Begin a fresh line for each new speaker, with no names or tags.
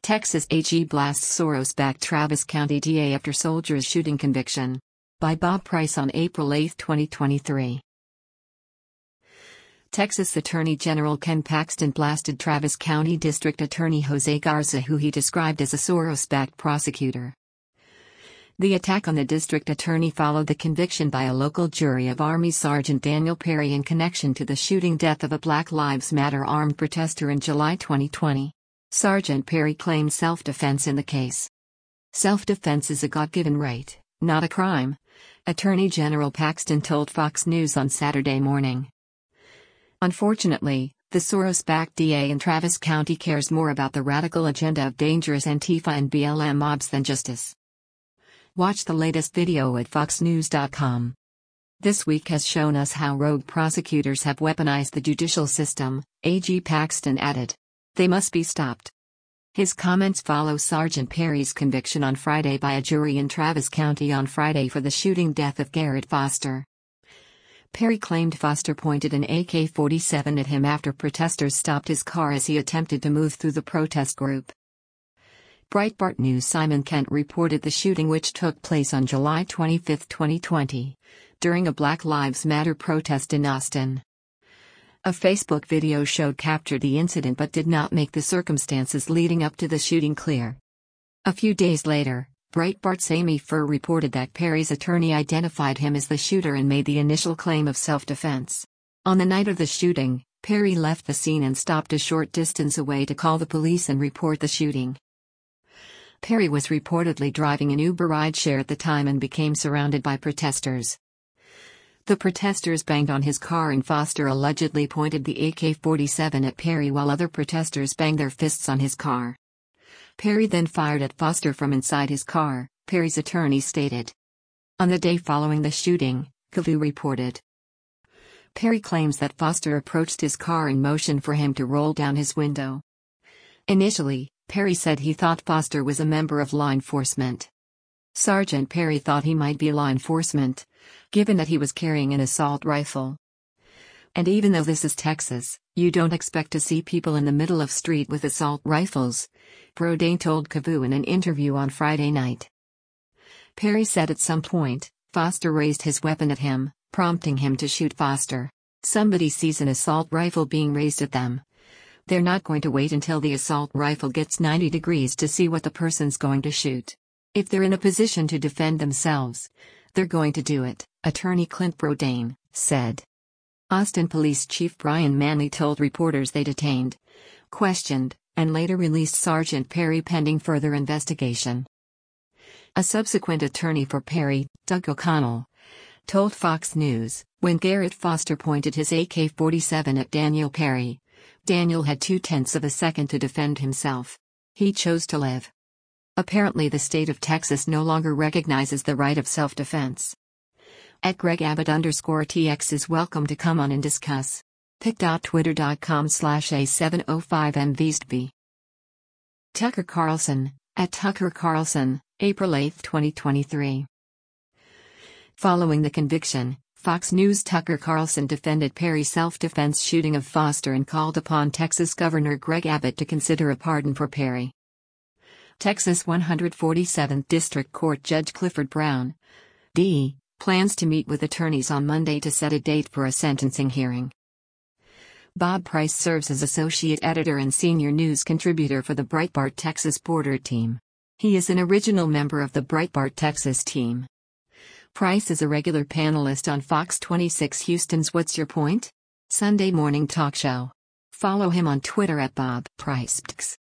Texas AG blasts Soros-backed Travis County DA after soldiers shooting conviction. By Bob Price on April 8, 2023. Texas Attorney General Ken Paxton blasted Travis County District Attorney Jose Garza, who he described as a Soros-backed prosecutor. The attack on the district attorney followed the conviction by a local jury of Army Sergeant Daniel Perry in connection to the shooting death of a Black Lives Matter armed protester in July 2020. Sergeant Perry claimed self-defense in the case. Self-defense is a God-given right, not a crime, Attorney General Paxton told Fox News on Saturday morning. Unfortunately, the Soros-backed DA in Travis County cares more about the radical agenda of dangerous Antifa and BLM mobs than justice. Watch the latest video at foxnews.com. This week has shown us how rogue prosecutors have weaponized the judicial system, AG Paxton added. They must be stopped. His comments follow Sergeant Perry's conviction on Friday by a jury in Travis County on Friday for the shooting death of Garrett Foster. Perry claimed Foster pointed an AK-47 at him after protesters stopped his car as he attempted to move through the protest group. Breitbart News' Simon Kent reported the shooting, which took place on July 25, 2020, during a Black Lives Matter protest in Austin. A Facebook video captured the incident but did not make the circumstances leading up to the shooting clear. A few days later, Breitbart's Amy Furr reported that Perry's attorney identified him as the shooter and made the initial claim of self-defense. On the night of the shooting, Perry left the scene and stopped a short distance away to call the police and report the shooting. Perry was reportedly driving an Uber rideshare at the time and became surrounded by protesters. The protesters banged on his car and Foster allegedly pointed the AK-47 at Perry while other protesters banged their fists on his car. Perry then fired at Foster from inside his car, Perry's attorney stated. On the day following the shooting, KVUE reported. Perry claims that Foster approached his car and motioned for him to roll down his window. Initially, Perry said he thought Foster was a member of law enforcement. Sergeant Perry thought he might be law enforcement, given that he was carrying an assault rifle. And even though this is Texas, you don't expect to see people in the middle of street with assault rifles, Brodane told KVUE in an interview on Friday night. Perry said at some point, Foster raised his weapon at him, prompting him to shoot Foster. Somebody sees an assault rifle being raised at them. They're not going to wait until the assault rifle gets 90 degrees to see what the person's going to shoot. If they're in a position to defend themselves, they're going to do it, Attorney Clint Brodane said. Austin Police Chief Brian Manley told reporters they detained, questioned, and later released Sergeant Perry pending further investigation. A subsequent attorney for Perry, Doug O'Connell, told Fox News, when Garrett Foster pointed his AK-47 at Daniel Perry, Daniel had 0.2 of a second to defend himself. He chose to live. Apparently the state of Texas no longer recognizes the right of self-defense. At @GregAbbott_TX is welcome to come on and discuss. pic.twitter.com/A705MVSTB. Tucker Carlson, at Tucker Carlson, April 8, 2023. Following the conviction, Fox News' Tucker Carlson defended Perry's self-defense shooting of Foster and called upon Texas Governor Greg Abbott to consider a pardon for Perry. Texas 147th District Court Judge Clifford Brown, D., plans to meet with attorneys on Monday to set a date for a sentencing hearing. Bob Price serves as associate editor and senior news contributor for the Breitbart Texas Border team. He is an original member of the Breitbart Texas team. Price is a regular panelist on Fox 26 Houston's What's Your Point? Sunday morning talk show. Follow him on Twitter at @BobPricePTX.